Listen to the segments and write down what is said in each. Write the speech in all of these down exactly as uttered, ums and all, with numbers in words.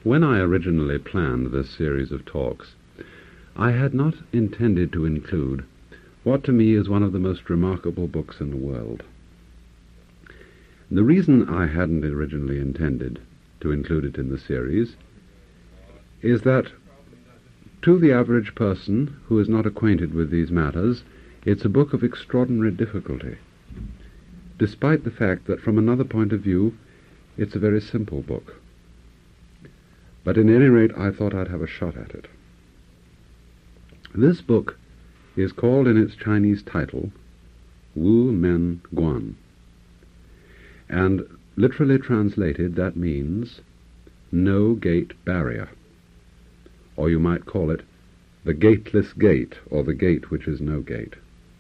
When I originally planned this series of talks, I had not intended to include what to me is one of the most remarkable books in the world. The reason I hadn't originally intended to include it in the series is that to the average person who is not acquainted with these matters, it's a book of extraordinary difficulty, despite the fact that from another point of view it's a very simple book. But at any rate, I thought I'd have a shot at it. This book is called in its Chinese title Wu Men Guan, and literally translated that means no gate barrier, or you might call it the gateless gate, or the gate which is no gate.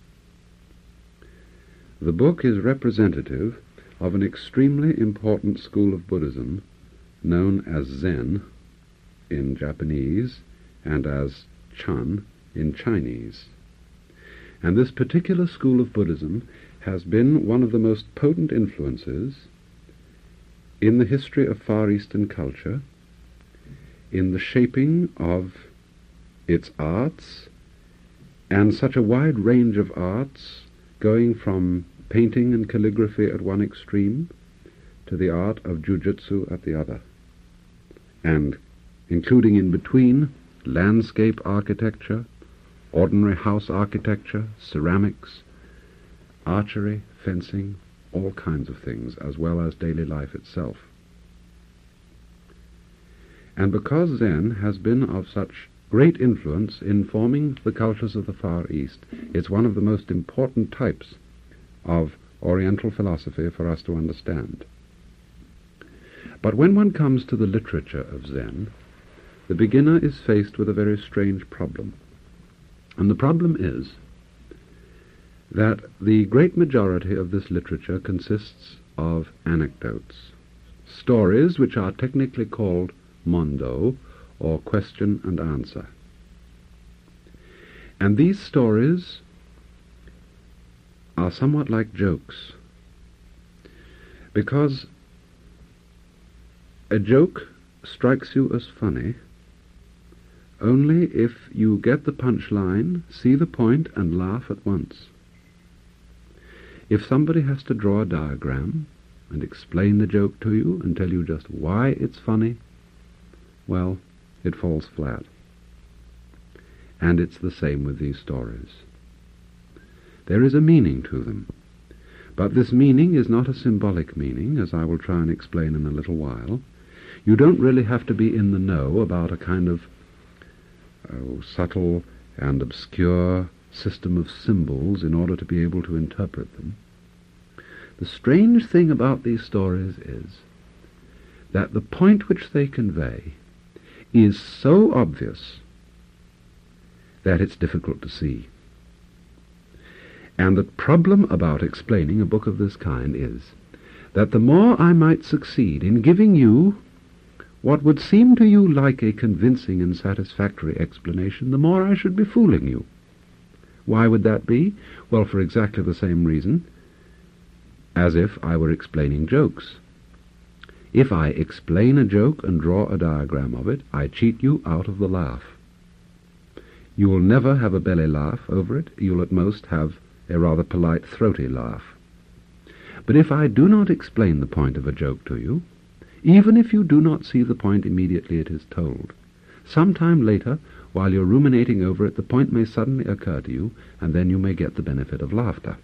The book is representative of an extremely important school of Buddhism known as Zen in Japanese and as Chan in Chinese. And this particular school of Buddhism has been one of the most potent influences in the history of Far Eastern culture, in the shaping of its arts, and such a wide range of arts, going from painting and calligraphy at one extreme to the art of jujutsu at the other, and including in between landscape architecture, ordinary house architecture, ceramics, archery, fencing, all kinds of things, as well as daily life itself. And because Zen has been of such great influence in forming the cultures of the Far East, it's one of the most important types of Oriental philosophy for us to understand. But when one comes to the literature of Zen, the beginner is faced with a very strange problem. And the problem is that the great majority of this literature consists of anecdotes, stories which are technically called mondo, or question and answer. And these stories are somewhat like jokes, because a joke strikes you as funny only if you get the punchline, see the point, and laugh at once. If somebody has to draw a diagram and explain the joke to you and tell you just why it's funny, well, it falls flat. And it's the same with these stories. There is a meaning to them, but this meaning is not a symbolic meaning, as I will try and explain in a little while. You don't really have to be in the know about a kind of oh, subtle and obscure system of symbols in order to be able to interpret them. The strange thing about these stories is that the point which they convey is so obvious that it's difficult to see. And the problem about explaining a book of this kind is that the more I might succeed in giving you what would seem to you like a convincing and satisfactory explanation, the more I should be fooling you. Why would that be? Well, for exactly the same reason as if I were explaining jokes. If I explain a joke and draw a diagram of it, I cheat you out of the laugh. You will never have a belly laugh over it. You'll at most have a rather polite, throaty laugh. But if I do not explain the point of a joke to you, even if you do not see the point immediately it is told, sometime later, while you're ruminating over it, the point may suddenly occur to you, and then you may get the benefit of laughter.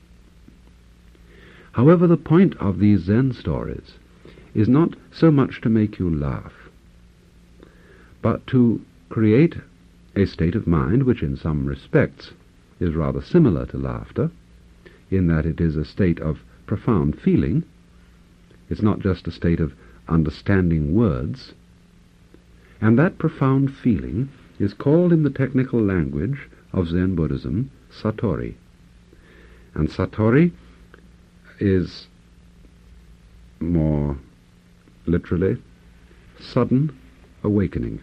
However, the point of these Zen stories is not so much to make you laugh, but to create a state of mind which in some respects is rather similar to laughter, in that it is a state of profound feeling. It's not just a state of understanding words. And that profound feeling is called in the technical language of Zen Buddhism Satori. And Satori is more literally sudden awakening.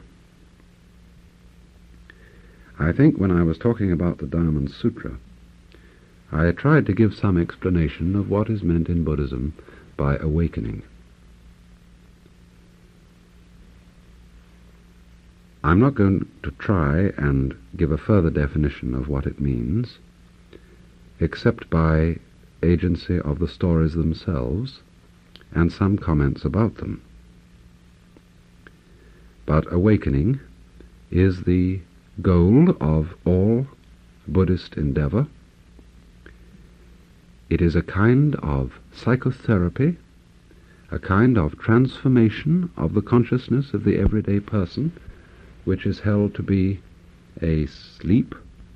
I think when I was talking about the Diamond Sutra, I tried to give some explanation of what is meant in Buddhism by awakening. I'm not going to try and give a further definition of what it means, except by agency of the stories themselves and some comments about them. But awakening is the goal of all Buddhist endeavor. It is a kind of psychotherapy, a kind of transformation of the consciousness of the everyday person, which is held to be a sleep,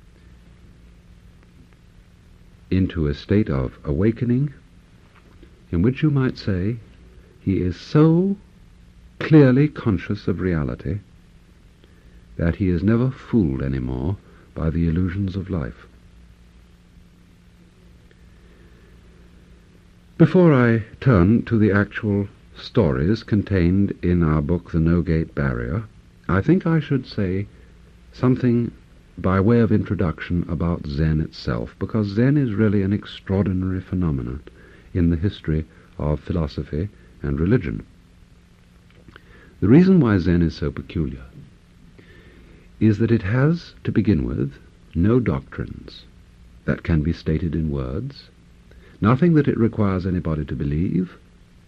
into a state of awakening, in which you might say he is so clearly conscious of reality that he is never fooled any more by the illusions of life. Before I turn to the actual stories contained in our book, The No-Gate Barrier, I think I should say something by way of introduction about Zen itself, because Zen is really an extraordinary phenomenon in the history of philosophy and religion. The reason why Zen is so peculiar is that it has, to begin with, no doctrines that can be stated in words, nothing that it requires anybody to believe.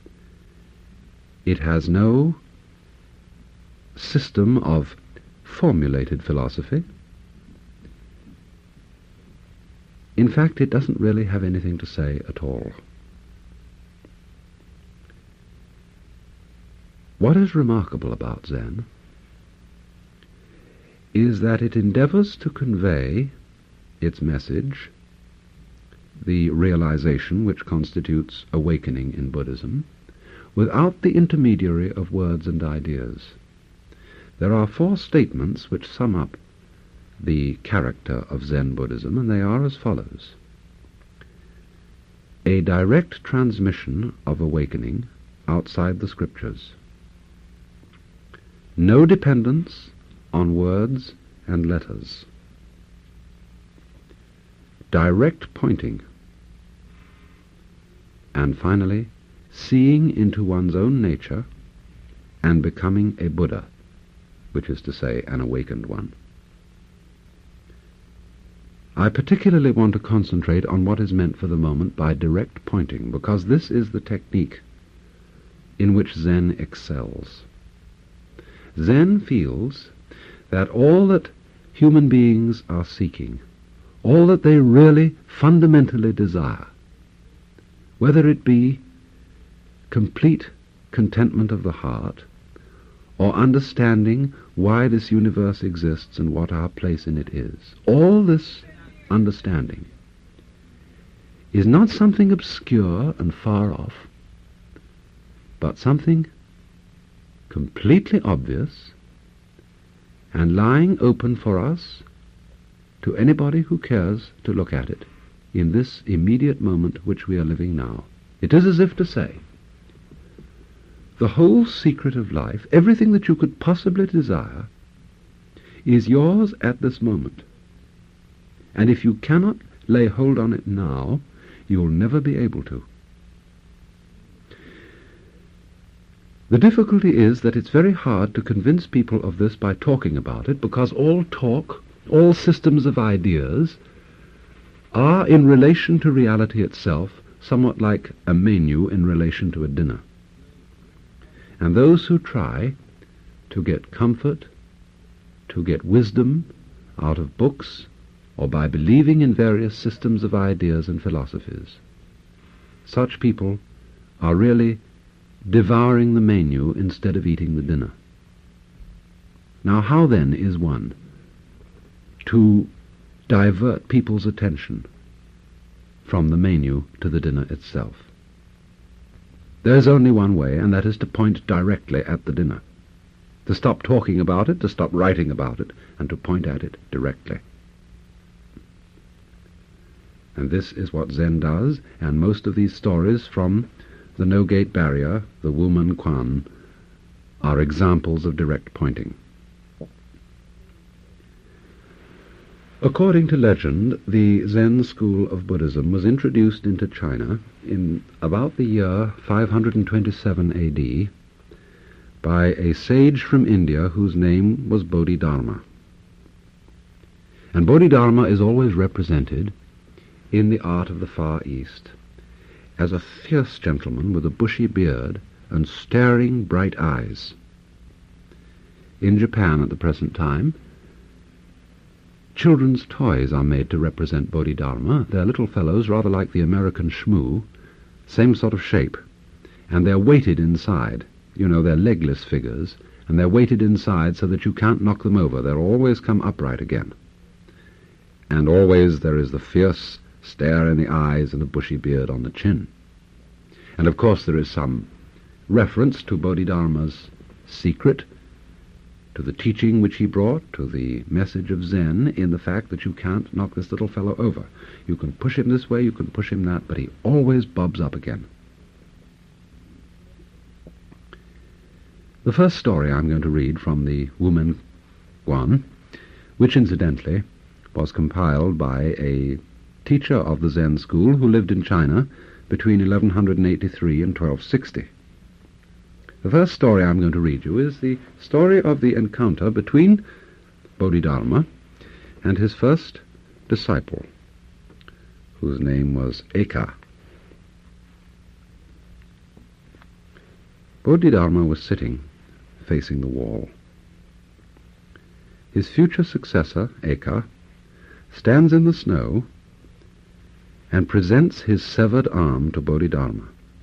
It has no system of formulated philosophy. In fact, it doesn't really have anything to say at all. What is remarkable about Zen is that it endeavors to convey its message, the realization which constitutes awakening in Buddhism, without the intermediary of words and ideas. There are four statements which sum up the character of Zen Buddhism, and they are as follows. A direct transmission of awakening outside the scriptures. No dependence on words and letters. Direct pointing. And finally, seeing into one's own nature and becoming a Buddha, which is to say, an awakened one. I particularly want to concentrate on what is meant for the moment by direct pointing, because this is the technique in which Zen excels. Zen feels that all that human beings are seeking, all that they really fundamentally desire, whether it be complete contentment of the heart, or understanding why this universe exists and what our place in it is, all this understanding is not something obscure and far off, but something completely obvious and lying open for us, to anybody who cares to look at it, in this immediate moment which we are living now. It is as if to say, the whole secret of life, everything that you could possibly desire, is yours at this moment. And if you cannot lay hold on it now, you'll never be able to. The difficulty is that it's very hard to convince people of this by talking about it, because all talk, all systems of ideas, are in relation to reality itself somewhat like a menu in relation to a dinner. And those who try to get comfort, to get wisdom out of books, or by believing in various systems of ideas and philosophies, such people are really devouring the menu instead of eating the dinner. Now, how then is one to divert people's attention from the menu to the dinner itself? There's only one way, and that is to point directly at the dinner, to stop talking about it, to stop writing about it, and to point at it directly. And this is what Zen does, and most of these stories from the No-Gate Barrier, the Wumen Quan, are examples of direct pointing. According to legend, the Zen school of Buddhism was introduced into China in about the year five hundred twenty-seven A D by a sage from India whose name was Bodhidharma. And Bodhidharma is always represented in the art of the Far East as a fierce gentleman with a bushy beard and staring bright eyes. In Japan at the present time, children's toys are made to represent Bodhidharma. They're little fellows rather like the American shmoo, same sort of shape, and they're weighted inside. You know, they're legless figures, and they're weighted inside so that you can't knock them over. They'll always come upright again. And always there is the fierce stare in the eyes and a bushy beard on the chin. And of course there is some reference to Bodhidharma's secret, to the teaching which he brought, to the message of Zen in the fact that you can't knock this little fellow over. You can push him this way, you can push him that, but he always bobs up again. The first story I'm going to read from the Wumen Guan, which incidentally was compiled by a teacher of the Zen school who lived in China between eleven eighty-three and twelve sixty. The first story I'm going to read you is the story of the encounter between Bodhidharma and his first disciple, whose name was Eka. Bodhidharma was sitting facing the wall. His future successor, Eka, stands in the snow and presents his severed arm to Bodhidharma.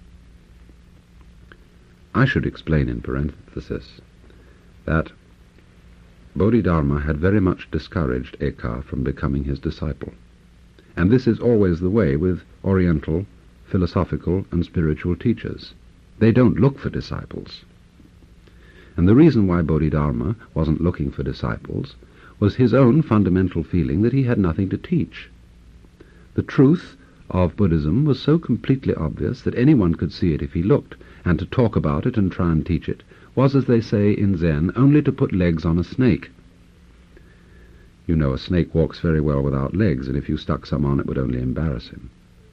I should explain in parenthesis that Bodhidharma had very much discouraged Eka from becoming his disciple, and this is always the way with Oriental philosophical and spiritual teachers. They don't look for disciples. And the reason why Bodhidharma wasn't looking for disciples was his own fundamental feeling that he had nothing to teach. The truth of Buddhism was so completely obvious that anyone could see it if he looked, and to talk about it and try and teach it was, as they say in Zen, only to put legs on a snake. You know, a snake walks very well without legs, and if you stuck some on it would only embarrass him.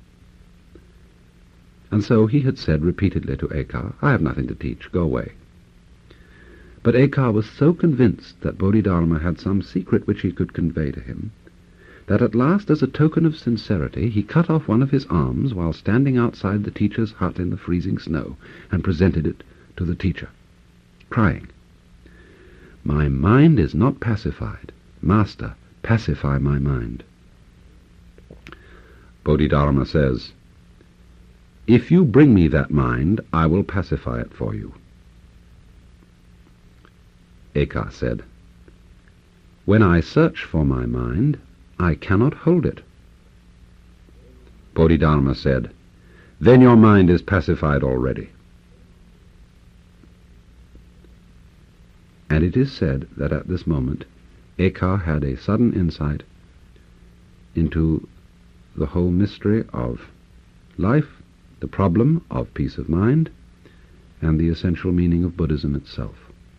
And so he had said repeatedly to Eka, I have nothing to teach, go away. But Eka was so convinced that Bodhidharma had some secret which he could convey to him, that at last, as a token of sincerity, he cut off one of his arms while standing outside the teacher's hut in the freezing snow, and presented it to the teacher, crying, My mind is not pacified. Master, pacify my mind. Bodhidharma says, If you bring me that mind, I will pacify it for you. Eka said, When I search for my mind, I cannot hold it. Bodhidharma said, Then your mind is pacified already. And it is said that at this moment Eka had a sudden insight into the whole mystery of life, the problem of peace of mind, and the essential meaning of Buddhism itself.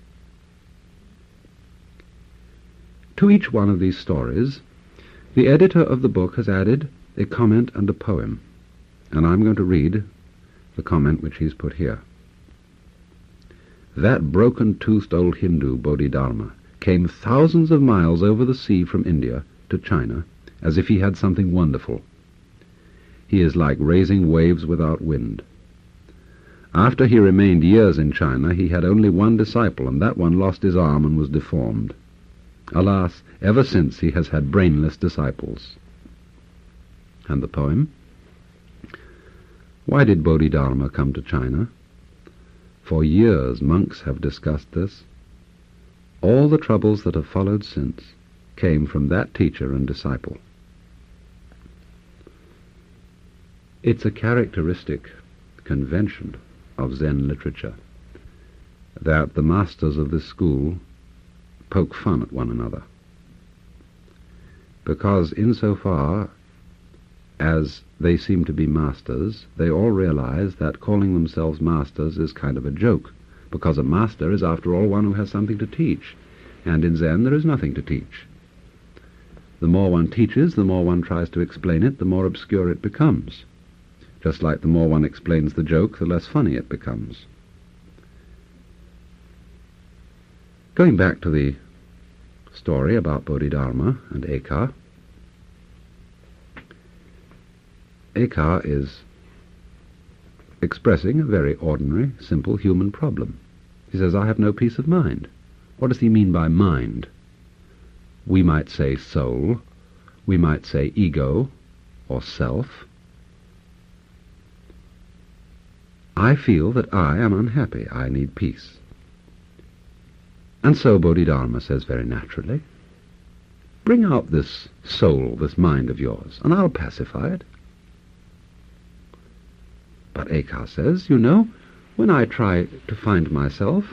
To each one of these stories, the editor of the book has added a comment and a poem, and I'm going to read the comment which he's put here. That broken-toothed old Hindu, Bodhidharma, came thousands of miles over the sea from India to China as if he had something wonderful. He is like raising waves without wind. After he remained years in China, he had only one disciple, and that one lost his arm and was deformed. Alas, ever since he has had brainless disciples. And the poem? Why did Bodhidharma come to China? For years monks have discussed this. All the troubles that have followed since came from that teacher and disciple. It's a characteristic convention of Zen literature that the masters of this school poke fun at one another, because insofar as they seem to be masters, they all realize that calling themselves masters is kind of a joke, because a master is after all one who has something to teach, and in Zen there is nothing to teach. The more one teaches, the more one tries to explain it, the more obscure it becomes. Just like the more one explains the joke, the less funny it becomes. Going back to the story about Bodhidharma and Eka, Eka is expressing a very ordinary, simple human problem. He says, I have no peace of mind. What does he mean by mind? We might say soul, we might say ego or self. I feel that I am unhappy, I need peace. And so Bodhidharma says very naturally, bring out this soul, this mind of yours, and I'll pacify it. But Eka says, you know, when I try to find myself,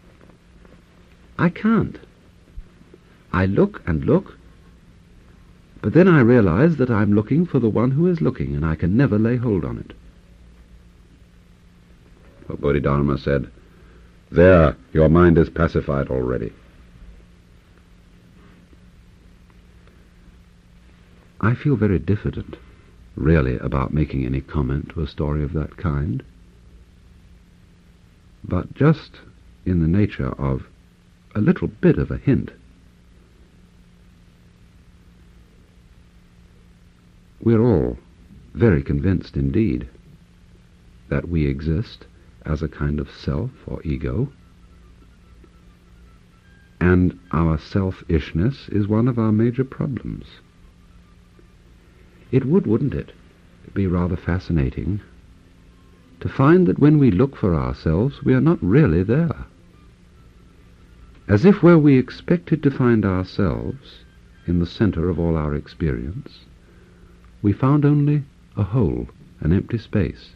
I can't. I look and look, but then I realize that I'm looking for the one who is looking, and I can never lay hold on it. But Bodhidharma said, there, your mind is pacified already. I feel very diffident, really, about making any comment to a story of that kind. But just in the nature of a little bit of a hint, we're all very convinced indeed that we exist as a kind of self or ego, and our selfishness is one of our major problems. It would, wouldn't it, be rather fascinating to find that when we look for ourselves, we are not really there. As if where we expected to find ourselves, in the center of all our experience, we found only a hole, an empty space.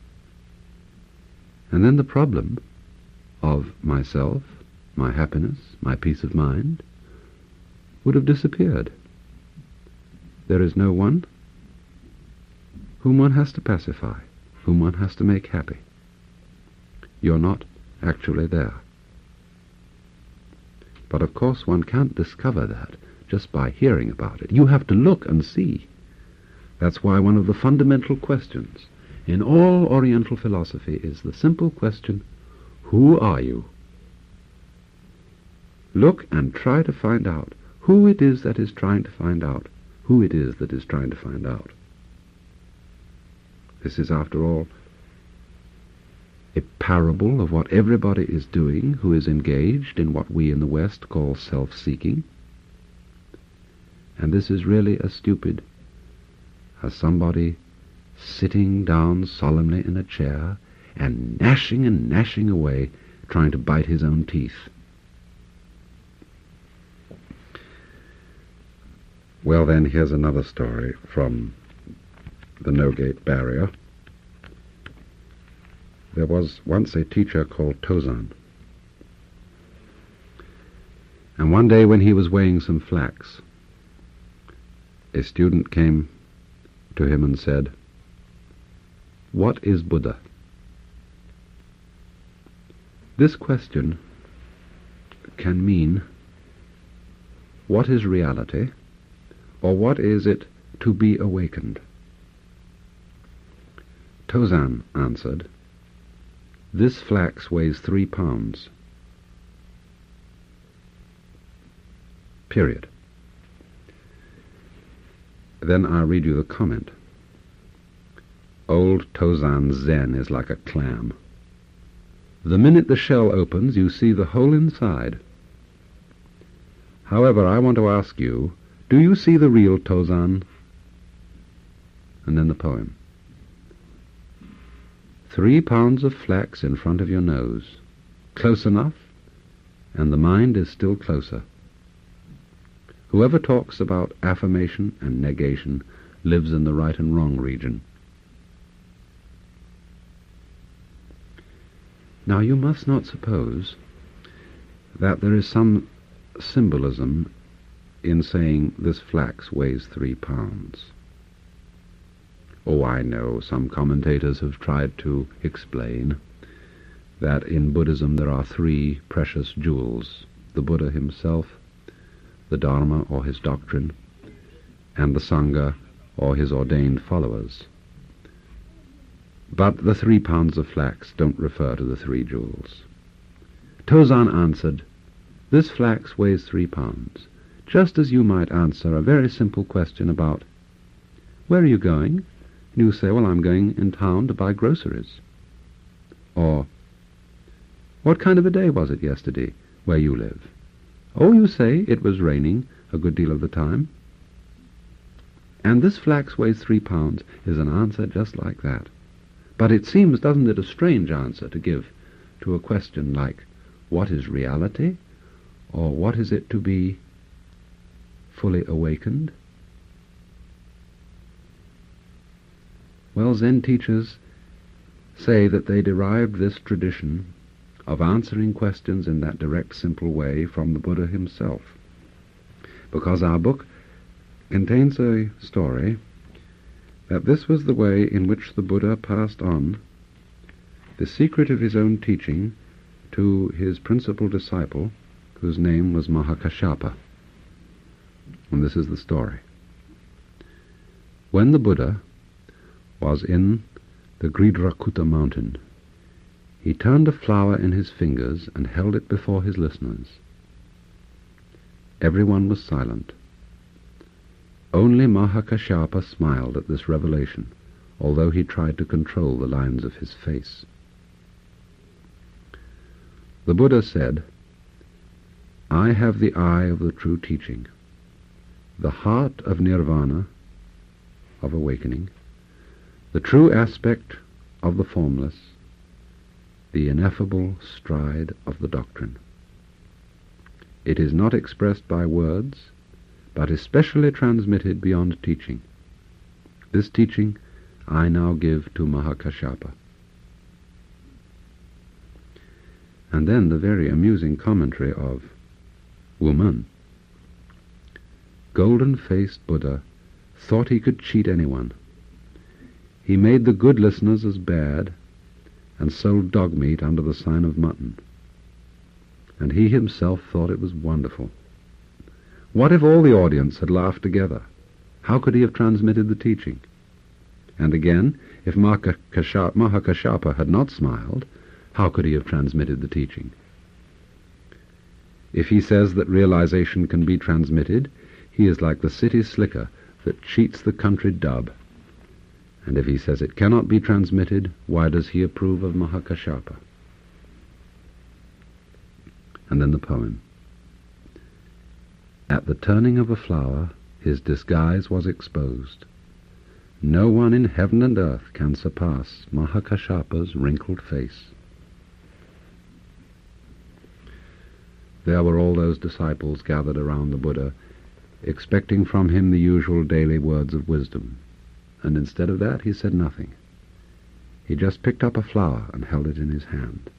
And then the problem of myself, my happiness, my peace of mind, would have disappeared. There is no one whom one has to pacify, whom one has to make happy. You're not actually there. But of course one can't discover that just by hearing about it. You have to look and see. That's why one of the fundamental questions in all Oriental philosophy is the simple question, who are you? Look and try to find out who it is that is trying to find out who it is that is trying to find out. This is, after all, a parable of what everybody is doing who is engaged in what we in the West call self-seeking. And this is really as stupid as somebody sitting down solemnly in a chair and gnashing and gnashing away, trying to bite his own teeth. Well then, here's another story from the No-Gate Barrier. There was once a teacher called Tozan, and one day when he was weighing some flax, a student came to him and said, "What is Buddha?" This question can mean, what is reality, or what is it to be awakened? Tozan answered, "This flax weighs three pounds. Period." Then I'll read you the comment. Old Tozan's Zen is like a clam. The minute the shell opens, you see the whole inside. However, I want to ask you, do you see the real Tozan? And then the poem. Three pounds of flax in front of your nose. Close enough, and the mind is still closer. Whoever talks about affirmation and negation lives in the right and wrong region. Now you must not suppose that there is some symbolism in saying this flax weighs three pounds. Oh, I know, some commentators have tried to explain that in Buddhism there are three precious jewels, the Buddha himself, the Dharma or his doctrine, and the Sangha or his ordained followers. But the three pounds of flax don't refer to the three jewels. Tozan answered, This flax weighs three pounds, just as you might answer a very simple question about, where are you going? And you say, well, I'm going in town to buy groceries. Or, what kind of a day was it yesterday where you live? Oh, you say it was raining a good deal of the time. And this flax weighs three pounds is an answer just like that. But it seems, doesn't it, a strange answer to give to a question like, what is reality? Or what is it to be fully awakened? Well, Zen teachers say that they derived this tradition of answering questions in that direct, simple way from the Buddha himself. Because our book contains a story that this was the way in which the Buddha passed on the secret of his own teaching to his principal disciple, whose name was Mahakassapa. And this is the story. When the Buddha was in the Gridrakutta mountain, he turned a flower in his fingers and held it before his listeners. Everyone was silent. Only Mahakassapa smiled at this revelation, although he tried to control the lines of his face. The Buddha said, I have the eye of the true teaching, the heart of nirvana, of awakening, the true aspect of the formless, the ineffable stride of the doctrine. It is not expressed by words, but especially transmitted beyond teaching. This teaching I now give to Mahakassapa. And then the very amusing commentary of Wumen. Golden-faced Buddha thought he could cheat anyone. He made the good listeners as bad, and sold dog meat under the sign of mutton. And he himself thought it was wonderful. What if all the audience had laughed together? How could he have transmitted the teaching? And again, if Mahakassapa had not smiled, how could he have transmitted the teaching? If he says that realization can be transmitted, he is like the city slicker that cheats the country dub. And if he says it cannot be transmitted, why does he approve of Mahakassapa? And then the poem. At the turning of a flower, his disguise was exposed. No one in heaven and earth can surpass Mahakassapa's wrinkled face. There were all those disciples gathered around the Buddha, expecting from him the usual daily words of wisdom. And instead of that, he said nothing. He just picked up a flower and held it in his hand.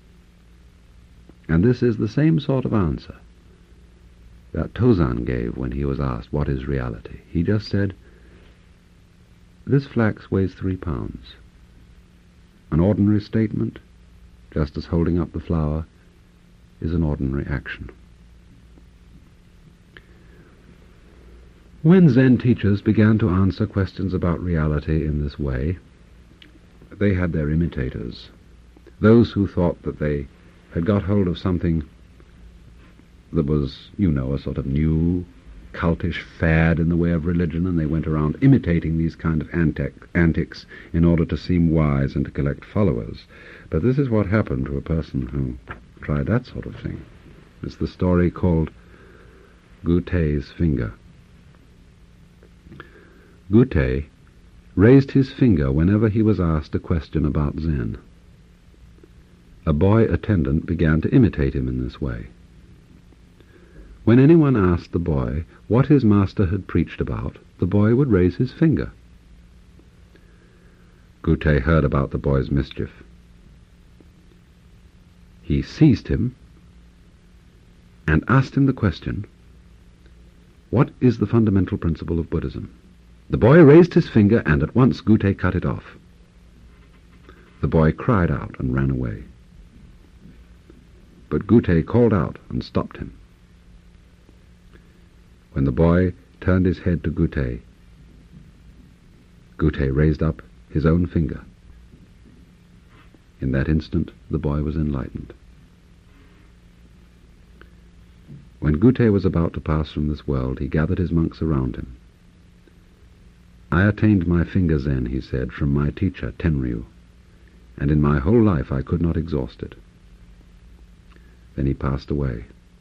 And this is the same sort of answer that Tozan gave when he was asked, what is reality? He just said, this flax weighs three pounds. An ordinary statement, just as holding up the flower, is an ordinary action. When Zen teachers began to answer questions about reality in this way, they had their imitators, those who thought that they had got hold of something that was, you know, a sort of new, cultish fad in the way of religion, and they went around imitating these kind of antic, antics in order to seem wise and to collect followers. But this is what happened to a person who tried that sort of thing. It's the story called Gutei's finger. Gutei raised his finger whenever he was asked a question about Zen. A boy attendant began to imitate him in this way. When anyone asked the boy what his master had preached about, the boy would raise his finger. Gutei heard about the boy's mischief. He seized him and asked him the question, what is the fundamental principle of Buddhism? The boy raised his finger, and at once Gutei cut it off. The boy cried out and ran away. But Gutei called out and stopped him. When the boy turned his head to Gutei, Gutei raised up his own finger. In that instant, the boy was enlightened. When Gute was about to pass from this world, he gathered his monks around him. "I attained my finger Zen," he said, "from my teacher, Tenryu, and in my whole life I could not exhaust it." Then he passed away.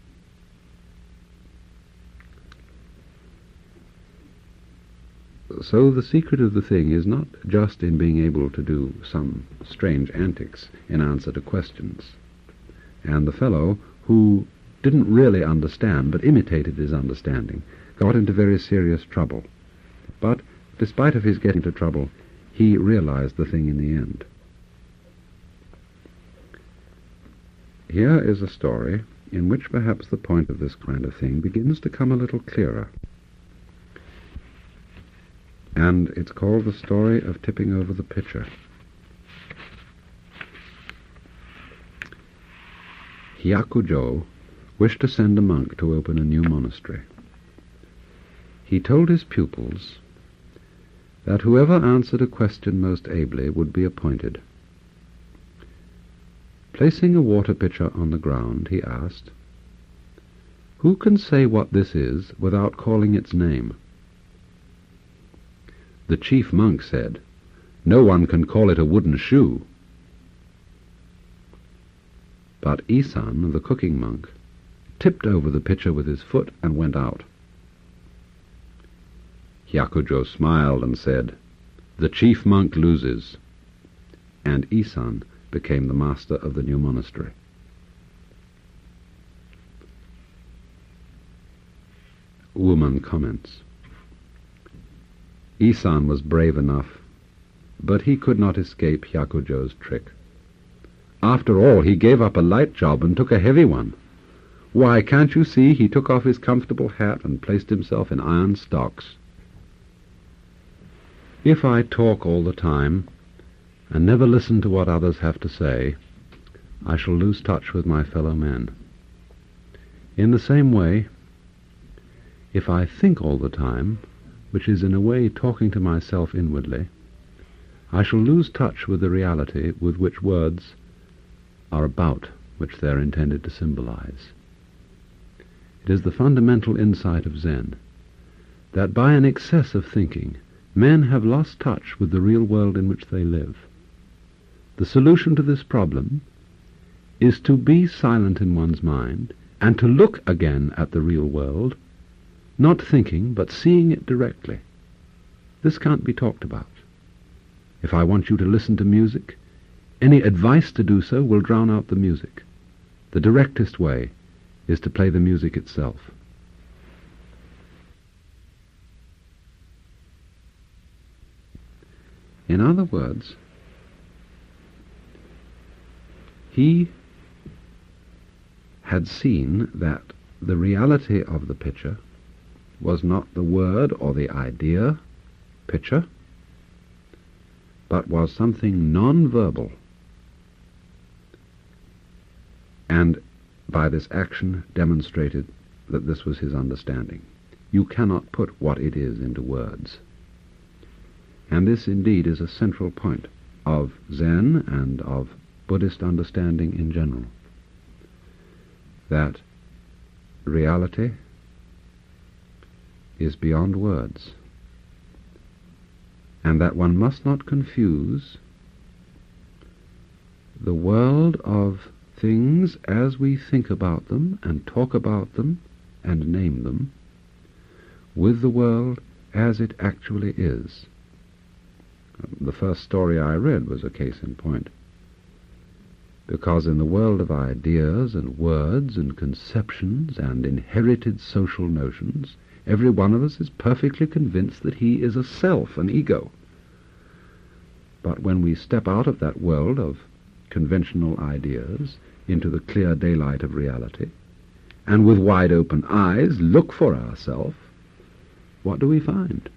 So the secret of the thing is not just in being able to do some strange antics in answer to questions. And the fellow, who didn't really understand but imitated his understanding, got into very serious trouble. But despite of his getting into trouble, he realized the thing in the end. Here is a story in which perhaps the point of this kind of thing begins to come a little clearer. And it's called the story of tipping over the pitcher. Hyakujo wished to send a monk to open a new monastery. He told his pupils that whoever answered a question most ably would be appointed. Placing a water pitcher on the ground, he asked, "Who can say what this is without calling its name?" The chief monk said, "No one can call it a wooden shoe." But Isan, the cooking monk, tipped over the pitcher with his foot and went out. Hyakujo smiled and said, "The chief monk loses," and Isan became the master of the new monastery. Woman comments, Isan was brave enough, but he could not escape Hyakujo's trick. After all, he gave up a light job and took a heavy one. Why, can't you see he took off his comfortable hat and placed himself in iron stocks? If I talk all the time and never listen to what others have to say, I shall lose touch with my fellow men. In the same way, if I think all the time, which is in a way talking to myself inwardly, I shall lose touch with the reality with which words are about, which they are intended to symbolize. It is the fundamental insight of Zen that by an excess of thinking, men have lost touch with the real world in which they live. The solution to this problem is to be silent in one's mind and to look again at the real world, not thinking, but seeing it directly. This can't be talked about. If I want you to listen to music, any advice to do so will drown out the music. The directest way is to play the music itself. In other words, he had seen that the reality of the picture was not the word or the idea, picture, but was something non-verbal. And by this action demonstrated that this was his understanding. You cannot put what it is into words. And this indeed is a central point of Zen and of Buddhist understanding in general, that reality is beyond words, and that one must not confuse the world of things as we think about them and talk about them and name them with the world as it actually is. The first story I read was a case in point, because in the world of ideas and words and conceptions and inherited social notions, every one of us is perfectly convinced that he is a self, an ego. But when we step out of that world of conventional ideas into the clear daylight of reality, and with wide open eyes look for ourselves, what do we find?